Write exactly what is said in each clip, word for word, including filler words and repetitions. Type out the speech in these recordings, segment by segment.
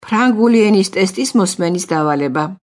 ფრანგული ენის ტესტის მოსმენის დავალება.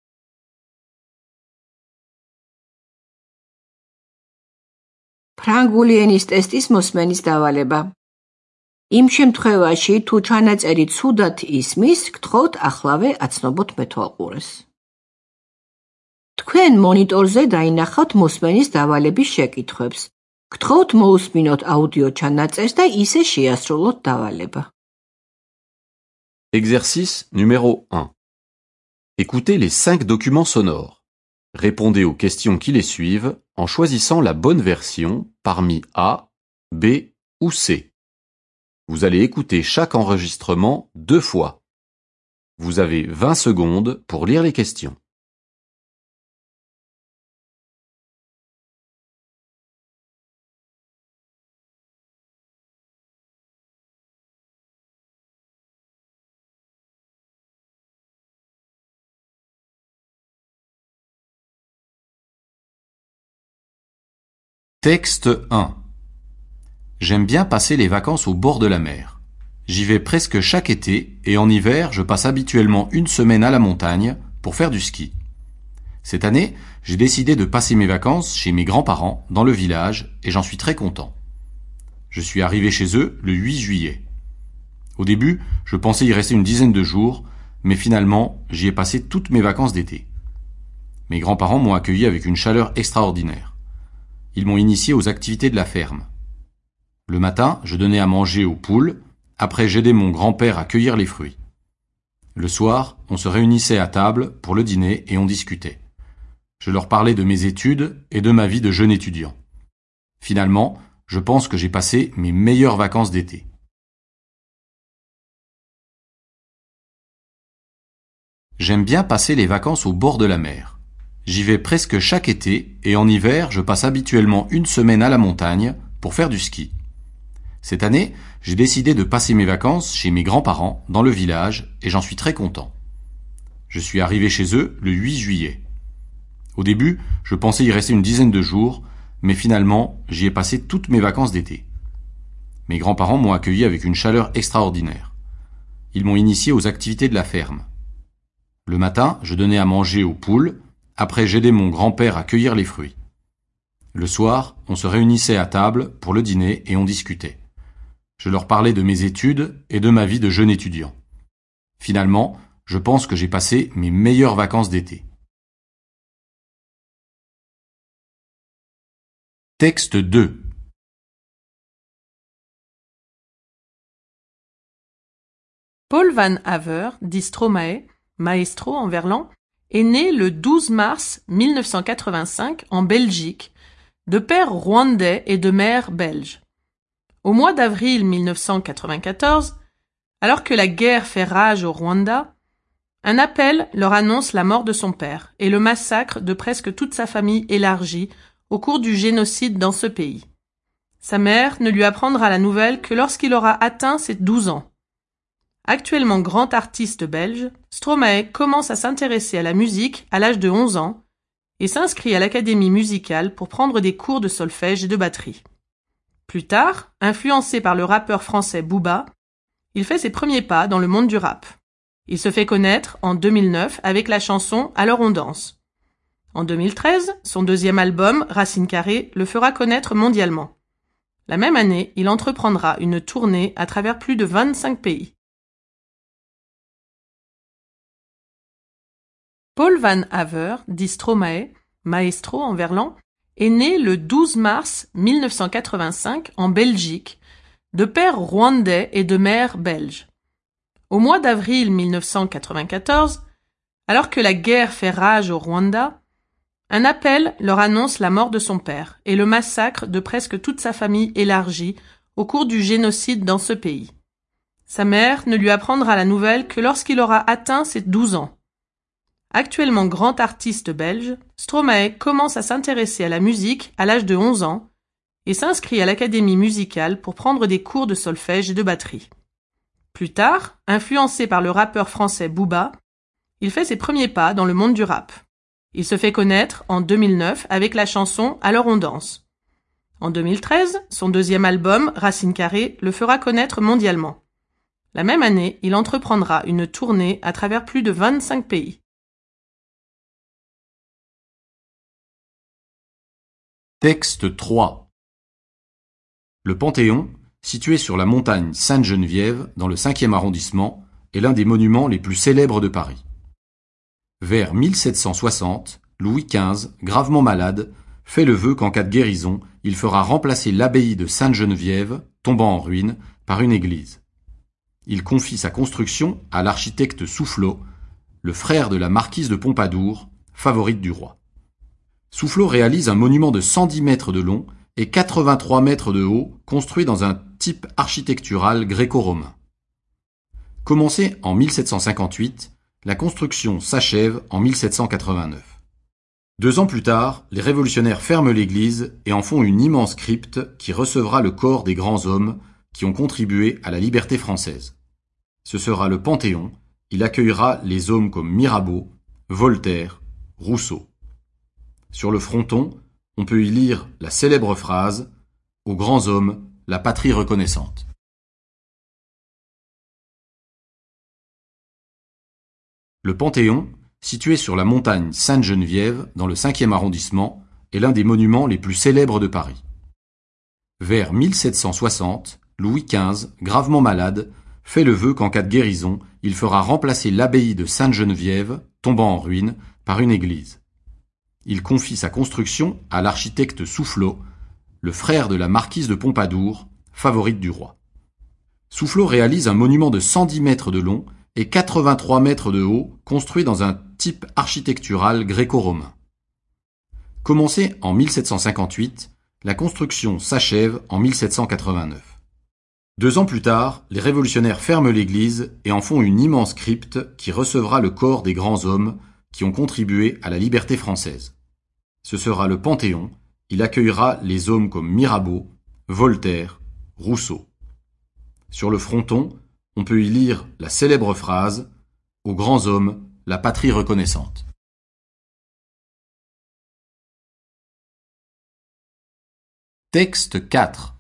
ფრანგული ენის ტესტის მოსმენის დავალება. იმ შემთხვევაში, თუ ჩანაწერი ცუდად ისმის, გთხოვთ ახლავე აცნობოთ მეთვალყურეს. თქვენ მონიტორზე დაინახავთ მოსმენის დავალების შეკითხვებს. გთხოვთ მოусმინოთ აუდიო ჩანაწერს და ისე შეასრულოთ დავალება. Exercice numéro un. Écoutez les cinq documents sonores. Répondez aux questions qui les suivent en choisissant la bonne version parmi A, B ou C. Vous allez écouter chaque enregistrement deux fois. Vous avez vingt secondes pour lire les questions. Texte un. J'aime bien passer les vacances au bord de la mer. J'y vais presque chaque été et en hiver, je passe habituellement une semaine à la montagne pour faire du ski. Cette année, j'ai décidé de passer mes vacances chez mes grands-parents dans le village et j'en suis très content. Je suis arrivé chez eux le huit juillet. Au début, je pensais y rester une dizaine de jours, mais finalement, j'y ai passé toutes mes vacances d'été. Mes grands-parents m'ont accueilli avec une chaleur extraordinaire. Ils m'ont initié aux activités de la ferme. Le matin, je donnais à manger aux poules, après j'aidais mon grand-père à cueillir les fruits. Le soir, on se réunissait à table pour le dîner et on discutait. Je leur parlais de mes études et de ma vie de jeune étudiant. Finalement, je pense que j'ai passé mes meilleures vacances d'été. J'aime bien passer les vacances au bord de la mer. J'y vais presque chaque été et en hiver, je passe habituellement une semaine à la montagne pour faire du ski. Cette année, j'ai décidé de passer mes vacances chez mes grands-parents dans le village et j'en suis très content. Je suis arrivé chez eux le huit juillet. Au début, je pensais y rester une dizaine de jours, mais finalement, j'y ai passé toutes mes vacances d'été. Mes grands-parents m'ont accueilli avec une chaleur extraordinaire. Ils m'ont initié aux activités de la ferme. Le matin, je donnais à manger aux poules, après j'aidais mon grand-père à cueillir les fruits. Le soir, on se réunissait à table pour le dîner et on discutait. Je leur parlais de mes études et de ma vie de jeune étudiant. Finalement, je pense que j'ai passé mes meilleures vacances d'été. Texte deux. Paul Van Haver, dit Stromae, maestro en verlan, est né le douze mars mille neuf cent quatre-vingt-cinq en Belgique, de père rwandais et de mère belge. Au mois d'avril mille neuf cent quatre-vingt-quatorze, alors que la guerre fait rage au Rwanda, un appel leur annonce la mort de son père et le massacre de presque toute sa famille élargie au cours du génocide dans ce pays. Sa mère ne lui apprendra la nouvelle que lorsqu'il aura atteint ses douze ans. Actuellement grand artiste belge, Stromae commence à s'intéresser à la musique à l'âge de onze ans et s'inscrit à l'académie musicale pour prendre des cours de solfège et de batterie. Plus tard, influencé par le rappeur français Booba, il fait ses premiers pas dans le monde du rap. Il se fait connaître en deux mille neuf avec la chanson Alors on danse. En deux mille treize, son deuxième album, Racine Carrée, le fera connaître mondialement. La même année, il entreprendra une tournée à travers plus de vingt-cinq pays. Paul Van Haver, dit Stromae, maestro en verlan, est né le douze mars mille neuf cent quatre-vingt-cinq en Belgique, de père rwandais et de mère belge. Au mois d'avril mille neuf cent quatre-vingt-quatorze, alors que la guerre fait rage au Rwanda, un appel leur annonce la mort de son père et le massacre de presque toute sa famille élargie au cours du génocide dans ce pays. Sa mère ne lui apprendra la nouvelle que lorsqu'il aura atteint ses douze ans. Actuellement grand artiste belge, Stromae commence à s'intéresser à la musique à l'âge de onze ans et s'inscrit à l'académie musicale pour prendre des cours de solfège et de batterie. Plus tard, influencé par le rappeur français Booba, il fait ses premiers pas dans le monde du rap. Il se fait connaître en deux mille neuf avec la chanson Alors on danse. En deux mille treize, son deuxième album, Racine Carrée, le fera connaître mondialement. La même année, il entreprendra une tournée à travers plus de vingt-cinq pays. Texte trois. Le Panthéon, situé sur la montagne Sainte-Geneviève, dans le cinquième arrondissement, est l'un des monuments les plus célèbres de Paris. Vers mille sept cent soixante, Louis quinze, gravement malade, fait le vœu qu'en cas de guérison, il fera remplacer l'abbaye de Sainte-Geneviève, tombant en ruine, par une église. Il confie sa construction à l'architecte Soufflot, le frère de la marquise de Pompadour, favorite du roi. Soufflot réalise un monument de cent dix mètres de long et quatre-vingt-trois mètres de haut, construit dans un type architectural gréco-romain. Commencé en mille sept cent cinquante-huit, la construction s'achève en mille sept cent quatre-vingt-neuf. Deux ans plus tard, les révolutionnaires ferment l'église et en font une immense crypte qui recevra le corps des grands hommes qui ont contribué à la liberté française. Ce sera le Panthéon, il accueillera les hommes comme Mirabeau, Voltaire, Rousseau. Sur le fronton, on peut y lire la célèbre phrase « Aux grands hommes, la patrie reconnaissante ». Le Panthéon, situé sur la montagne Sainte-Geneviève, dans le cinquième arrondissement, est l'un des monuments les plus célèbres de Paris. Vers mille sept cent soixante, Louis quinze, gravement malade, fait le vœu qu'en cas de guérison, il fera remplacer l'abbaye de Sainte-Geneviève, tombant en ruine, par une église. Il confie sa construction à l'architecte Soufflot, le frère de la marquise de Pompadour, favorite du roi. Soufflot réalise un monument de cent dix mètres de long et quatre-vingt-trois mètres de haut, construit dans un type architectural gréco-romain. Commencé en mille sept cent cinquante-huit, la construction s'achève en mille sept cent quatre-vingt-neuf. Deux ans plus tard, les révolutionnaires ferment l'église et en font une immense crypte qui recevra le corps des grands hommes qui ont contribué à la liberté française. Ce sera le Panthéon, il accueillera les hommes comme Mirabeau, Voltaire, Rousseau. Sur le fronton, on peut y lire la célèbre phrase « Aux grands hommes, la patrie reconnaissante ». Texte quatre.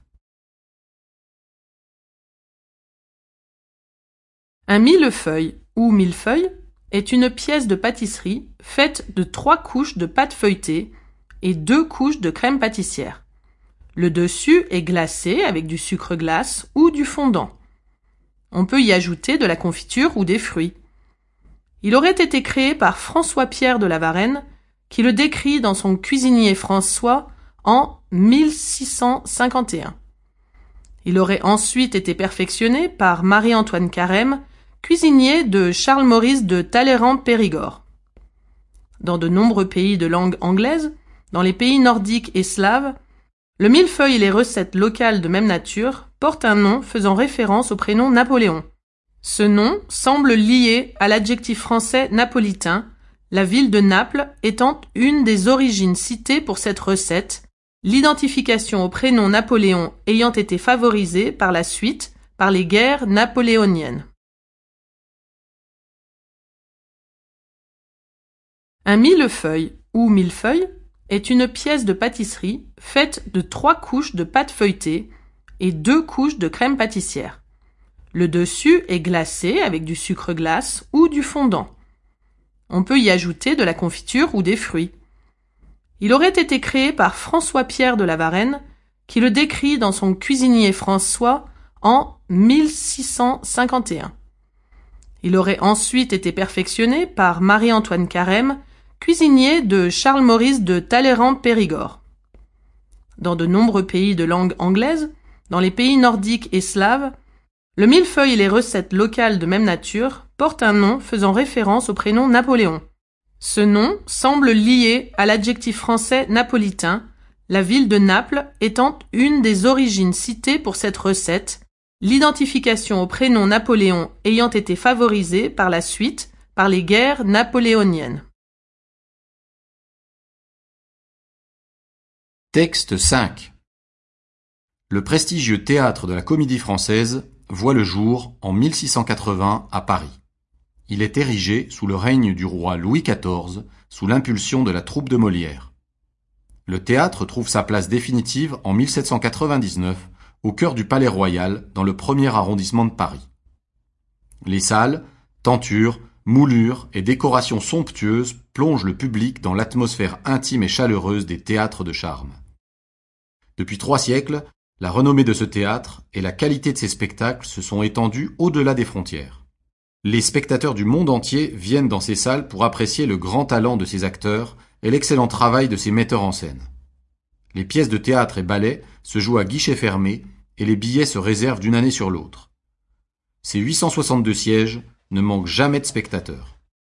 Un millefeuille ou millefeuille est une pièce de pâtisserie faite de trois couches de pâte feuilletée et deux couches de crème pâtissière. Le dessus est glacé avec du sucre glace ou du fondant. On peut y ajouter de la confiture ou des fruits. Il aurait été créé par François-Pierre de La Varenne, qui le décrit dans son Cuisinier François en mille six cent cinquante et un. Il aurait ensuite été perfectionné par Marie-Antoine Carême, cuisinier de Charles-Maurice de Talleyrand-Périgord. Dans de nombreux pays de langue anglaise, dans les pays nordiques et slaves, le millefeuille et les recettes locales de même nature portent un nom faisant référence au prénom Napoléon. Ce nom semble lié à l'adjectif français napolitain, la ville de Naples étant une des origines citées pour cette recette, l'identification au prénom Napoléon ayant été favorisée par la suite par les guerres napoléoniennes. Un millefeuille ou millefeuille est une pièce de pâtisserie faite de trois couches de pâte feuilletée et deux couches de crème pâtissière. Le dessus est glacé avec du sucre glace ou du fondant. On peut y ajouter de la confiture ou des fruits. Il aurait été créé par François-Pierre de La Varenne, qui le décrit dans son Cuisinier François en mille six cent cinquante et un. Il aurait ensuite été perfectionné par Marie-Antoine Carême, cuisinier de Charles-Maurice de Talleyrand-Périgord. Dans de nombreux pays de langue anglaise, dans les pays nordiques et slaves, le millefeuille et les recettes locales de même nature portent un nom faisant référence au prénom Napoléon. Ce nom semble lié à l'adjectif français napolitain, la ville de Naples étant une des origines citées pour cette recette, l'identification au prénom Napoléon ayant été favorisée par la suite par les guerres napoléoniennes. Texte cinq. Le prestigieux théâtre de la Comédie-Française voit le jour en mille six cent quatre-vingts à Paris. Il est érigé sous le règne du roi Louis quatorze, sous l'impulsion de la troupe de Molière. Le théâtre trouve sa place définitive en mille sept cent quatre-vingt-dix-neuf, au cœur du Palais Royal, dans le premier arrondissement de Paris. Les salles, tentures, moulures et décorations somptueuses plongent le public dans l'atmosphère intime et chaleureuse des théâtres de charme. Depuis trois siècles, la renommée de ce théâtre et la qualité de ses spectacles se sont étendues au-delà des frontières. Les spectateurs du monde entier viennent dans ces salles pour apprécier le grand talent de ses acteurs et l'excellent travail de ses metteurs en scène. Les pièces de théâtre et ballets se jouent à guichet fermé et les billets se réservent d'une année sur l'autre. Ces huit cent soixante-deux sièges ne manquent jamais de spectateurs.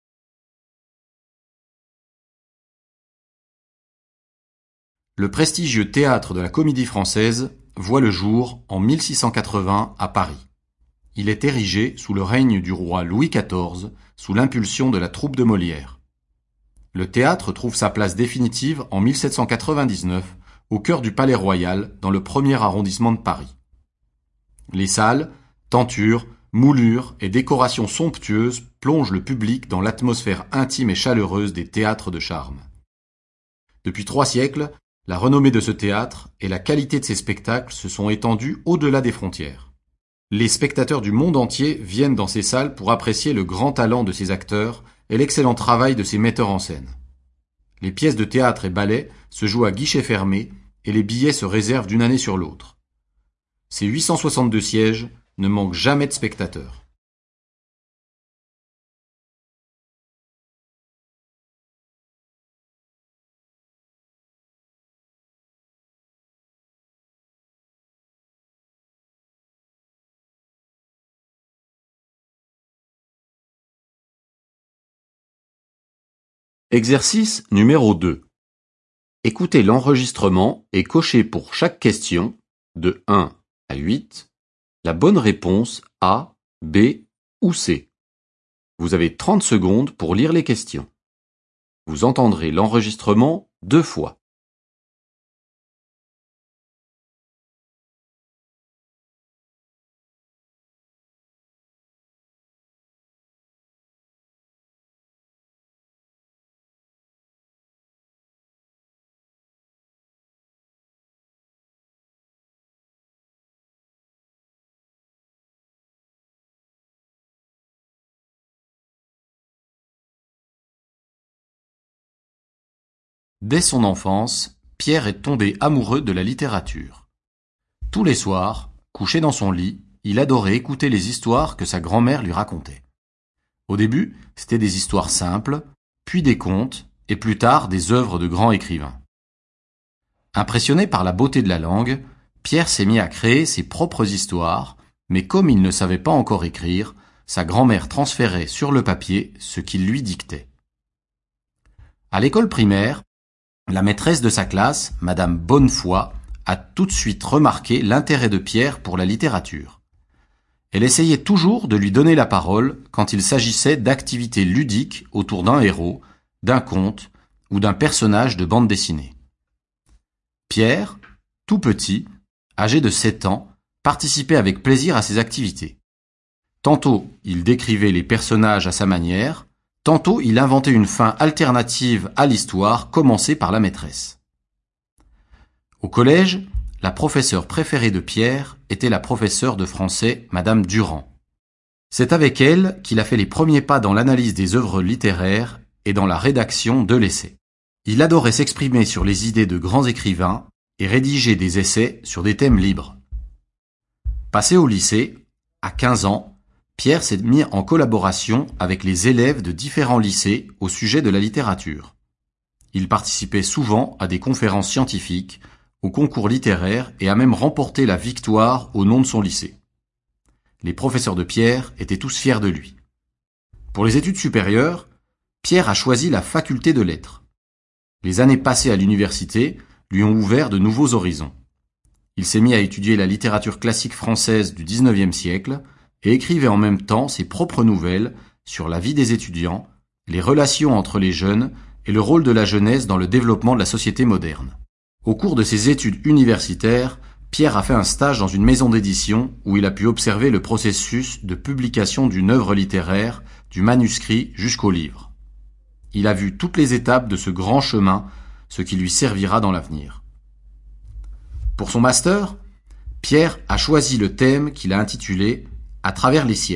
Le prestigieux théâtre de la Comédie Française voit le jour en mille six cent quatre-vingts à Paris. Il est érigé sous le règne du roi Louis quatorze, sous l'impulsion de la troupe de Molière. Le théâtre trouve sa place définitive en mille sept cent quatre-vingt-dix-neuf, au cœur du Palais Royal, dans le premier arrondissement de Paris. Les salles, tentures, moulures et décorations somptueuses plongent le public dans l'atmosphère intime et chaleureuse des théâtres de charme. Depuis trois siècles, la renommée de ce théâtre et la qualité de ses spectacles se sont étendues au-delà des frontières. Les spectateurs du monde entier viennent dans ces salles pour apprécier le grand talent de ses acteurs et l'excellent travail de ses metteurs en scène. Les pièces de théâtre et ballets se jouent à guichet fermé et les billets se réservent d'une année sur l'autre. Ces huit cent soixante-deux sièges ne manquent jamais de spectateurs. Exercice numéro deux. Écoutez l'enregistrement et cochez pour chaque question, de un à huit, la bonne réponse A, B ou C. Vous avez trente secondes pour lire les questions. Vous entendrez l'enregistrement deux fois. Dès son enfance, Pierre est tombé amoureux de la littérature. Tous les soirs, couché dans son lit, il adorait écouter les histoires que sa grand-mère lui racontait. Au début, c'était des histoires simples, puis des contes, et plus tard des œuvres de grands écrivains. Impressionné par la beauté de la langue, Pierre s'est mis à créer ses propres histoires, mais comme il ne savait pas encore écrire, sa grand-mère transférait sur le papier ce qu'il lui dictait. À l'école primaire, la maîtresse de sa classe, Madame Bonnefoy, a tout de suite remarqué l'intérêt de Pierre pour la littérature. Elle essayait toujours de lui donner la parole quand il s'agissait d'activités ludiques autour d'un héros, d'un conte ou d'un personnage de bande dessinée. Pierre, tout petit, âgé de sept ans, participait avec plaisir à ces activités. Tantôt, il décrivait les personnages à sa manière, tantôt il inventait une fin alternative à l'histoire commencée par la maîtresse. Au collège, la professeure préférée de Pierre était la professeure de français, Madame Durand. C'est avec elle qu'il a fait les premiers pas dans l'analyse des œuvres littéraires et dans la rédaction de l'essai. Il adorait s'exprimer sur les idées de grands écrivains et rédiger des essais sur des thèmes libres. Passé au lycée, à quinze ans, Pierre s'est mis en collaboration avec les élèves de différents lycées au sujet de la littérature. Il participait souvent à des conférences scientifiques, aux concours littéraires et a même remporté la victoire au nom de son lycée. Les professeurs de Pierre étaient tous fiers de lui. Pour les études supérieures, Pierre a choisi la faculté de lettres. Les années passées à l'université lui ont ouvert de nouveaux horizons. Il s'est mis à étudier la littérature classique française du dix-neuvième siècle et écrivait en même temps ses propres nouvelles sur la vie des étudiants, les relations entre les jeunes et le rôle de la jeunesse dans le développement de la société moderne. Au cours de ses études universitaires, Pierre a fait un stage dans une maison d'édition où il a pu observer le processus de publication d'une œuvre littéraire, du manuscrit jusqu'au livre. Il a vu toutes les étapes de ce grand chemin, ce qui lui servira dans l'avenir. Pour son master, Pierre a choisi le thème qu'il a intitulé « À travers les siècles ».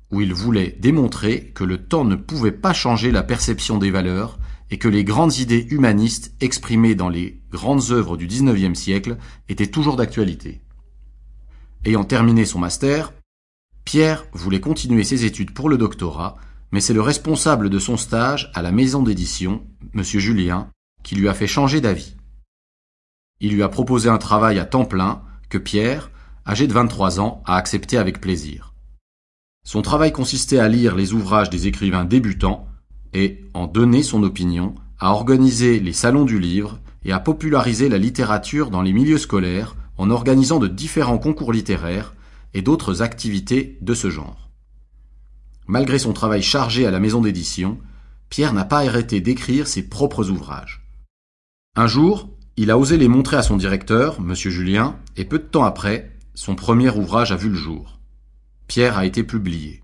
où il voulait démontrer que le temps ne pouvait pas changer la perception des valeurs et que les grandes idées humanistes exprimées dans les grandes œuvres du dix-neuvième siècle étaient toujours d'actualité. Ayant terminé son master, Pierre voulait continuer ses études pour le doctorat, mais c'est le responsable de son stage à la maison d'édition, Monsieur Julien, qui lui a fait changer d'avis. Il lui a proposé un travail à temps plein que Pierre, âgé de vingt-trois ans, a accepté avec plaisir. Son travail consistait à lire les ouvrages des écrivains débutants et, en donner son opinion, à organiser les salons du livre et à populariser la littérature dans les milieux scolaires en organisant de différents concours littéraires et d'autres activités de ce genre. Malgré son travail chargé à la maison d'édition, Pierre n'a pas arrêté d'écrire ses propres ouvrages. Un jour, il a osé les montrer à son directeur, Monsieur Julien, et peu de temps après, son premier ouvrage a vu le jour. Pierre a été publié.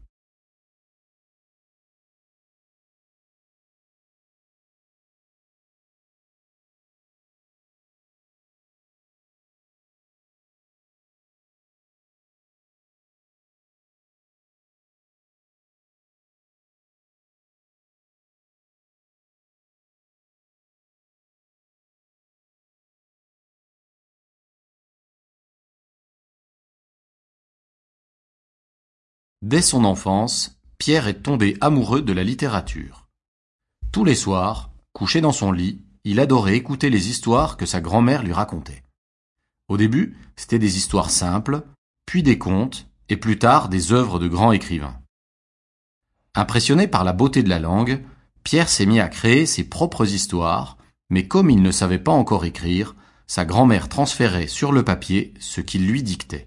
Dès son enfance, Pierre est tombé amoureux de la littérature. Tous les soirs, couché dans son lit, il adorait écouter les histoires que sa grand-mère lui racontait. Au début, c'était des histoires simples, puis des contes, et plus tard des œuvres de grands écrivains. Impressionné par la beauté de la langue, Pierre s'est mis à créer ses propres histoires, mais comme il ne savait pas encore écrire, sa grand-mère transférait sur le papier ce qu'il lui dictait.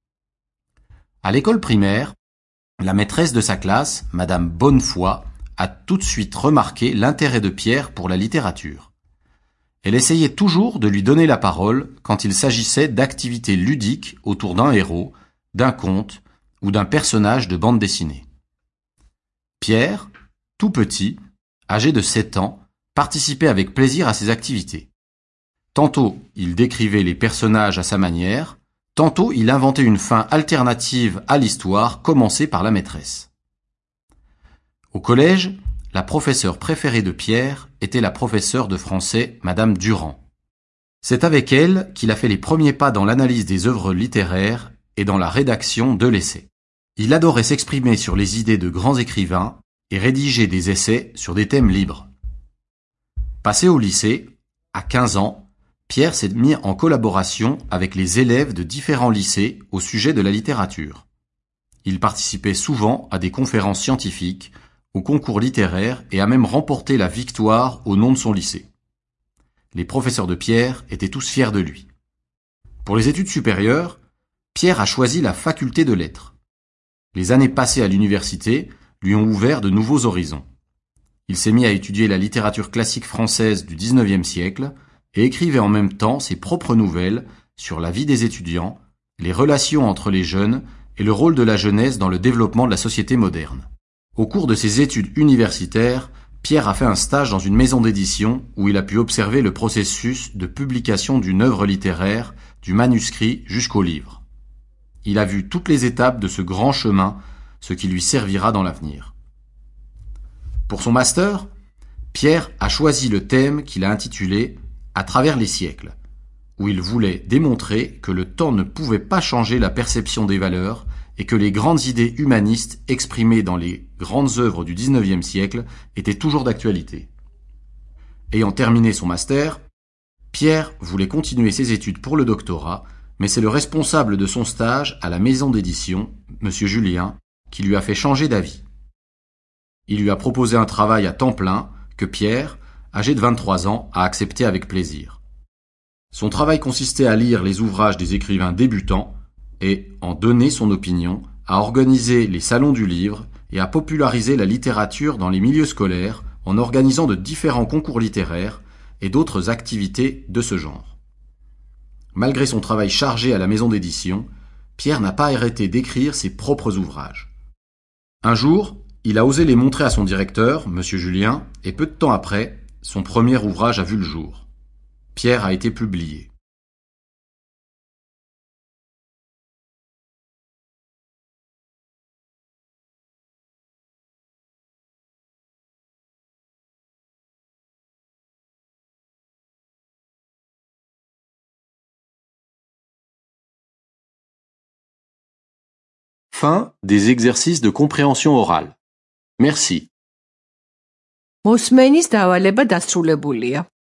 À l'école primaire, la maîtresse de sa classe, Madame Bonnefoy, a tout de suite remarqué l'intérêt de Pierre pour la littérature. Elle essayait toujours de lui donner la parole quand il s'agissait d'activités ludiques autour d'un héros, d'un conte ou d'un personnage de bande dessinée. Pierre, tout petit, âgé de sept ans, participait avec plaisir à ces activités. Tantôt, il décrivait les personnages à sa manière, tantôt il inventait une fin alternative à l'histoire commencée par la maîtresse. Au collège, la professeure préférée de Pierre était la professeure de français, Madame Durand. C'est avec elle qu'il a fait les premiers pas dans l'analyse des œuvres littéraires et dans la rédaction de l'essai. Il adorait s'exprimer sur les idées de grands écrivains et rédiger des essais sur des thèmes libres. Passé au lycée, à quinze ans, Pierre s'est mis en collaboration avec les élèves de différents lycées au sujet de la littérature. Il participait souvent à des conférences scientifiques, aux concours littéraires et a même remporté la victoire au nom de son lycée. Les professeurs de Pierre étaient tous fiers de lui. Pour les études supérieures, Pierre a choisi la faculté de lettres. Les années passées à l'université lui ont ouvert de nouveaux horizons. Il s'est mis à étudier la littérature classique française du dix-neuvième siècle et écrivait en même temps ses propres nouvelles sur la vie des étudiants, les relations entre les jeunes et le rôle de la jeunesse dans le développement de la société moderne. Au cours de ses études universitaires, Pierre a fait un stage dans une maison d'édition où il a pu observer le processus de publication d'une œuvre littéraire, du manuscrit jusqu'au livre. Il a vu toutes les étapes de ce grand chemin, ce qui lui servira dans l'avenir. Pour son master, Pierre a choisi le thème qu'il a intitulé « À travers les siècles », où il voulait démontrer que le temps ne pouvait pas changer la perception des valeurs et que les grandes idées humanistes exprimées dans les grandes œuvres du dix-neuvième siècle étaient toujours d'actualité. Ayant terminé son master, Pierre voulait continuer ses études pour le doctorat, mais c'est le responsable de son stage à la maison d'édition, Monsieur Julien, qui lui a fait changer d'avis. Il lui a proposé un travail à temps plein que Pierre, âgé de vingt-trois ans, a accepté avec plaisir. Son travail consistait à lire les ouvrages des écrivains débutants et, en donner son opinion, à organiser les salons du livre et à populariser la littérature dans les milieux scolaires en organisant de différents concours littéraires et d'autres activités de ce genre. Malgré son travail chargé à la maison d'édition, Pierre n'a pas arrêté d'écrire ses propres ouvrages. Un jour, il a osé les montrer à son directeur, Monsieur Julien, et peu de temps après, son premier ouvrage a vu le jour. Pierre a été publié. Fin des exercices de compréhension orale. Merci. მოსმენის დავალება დასრულებულია.